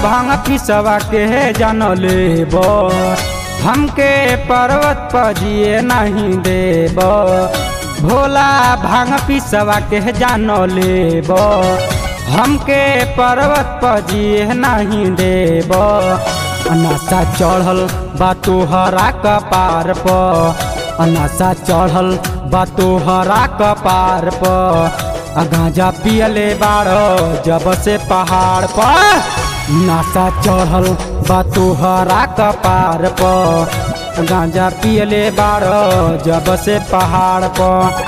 भांग पिसवा के जान लेब हमके पर्वत पर जिए नहीं देब भोला भांग पिसवा के जान लेब हमके पर्वत पर जिए नहीं देब नशा चढ़ल बा तोहरा कपार पर नशा चढ़ल बा तोहरा कपार पर गांजा पियले बाड़ो जब से पहाड़ पर नशा चढ़ल बा तोहरा कपार पर गांजा पियले बाड़ो जब से पहाड़ पर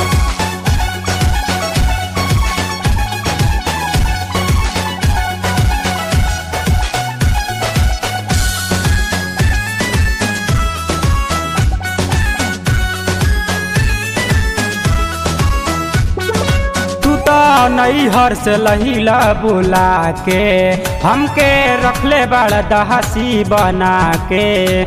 नैहर से लहीला बुला के हमके रखले बड़ दहसी बना के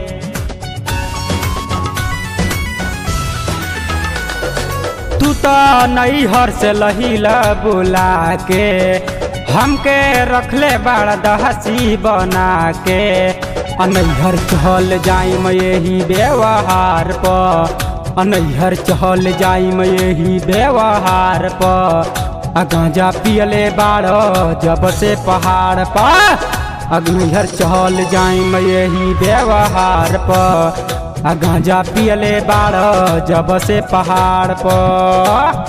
तू तो नैहर से लहीला बुला के हमके रखले बड़ दहसी बना के नैहर चल जाइम यही व्यवहार पर नैहर चल जाइम यही व्यवहार पर गांजा पियले बाड़ो जब से पहाड़ पर नैहर चल जाइम यही व्यवहार पर गांजा पियले बाड़ो जब से पहाड़ पर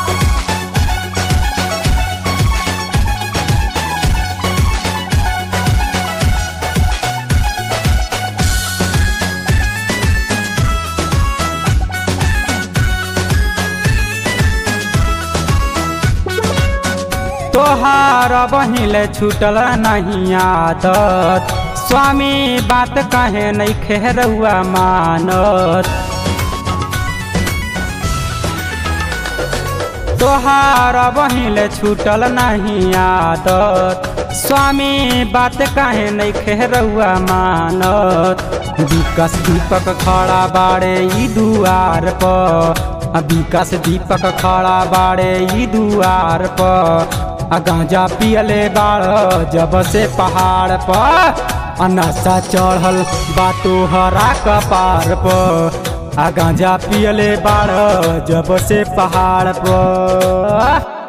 तोहार बहिले छूटल नहीं आदत स्वामी बात कहे नहीं खेरुआ मानत तोहार बहिले छूटल नहीं आदत स्वामी बात कहे नहीं खेरुआ मानत विकास दीपक खड़ा बाड़े ई दुआर पर विकास दीपक खड़ा बाड़े ई दुआर पर गांजा पियले बाड़ जब से पहाड़ पर नशा चढ़ल बा तोहरा कपार पर गांजा पियले बाड़ जब से पहाड़ पर।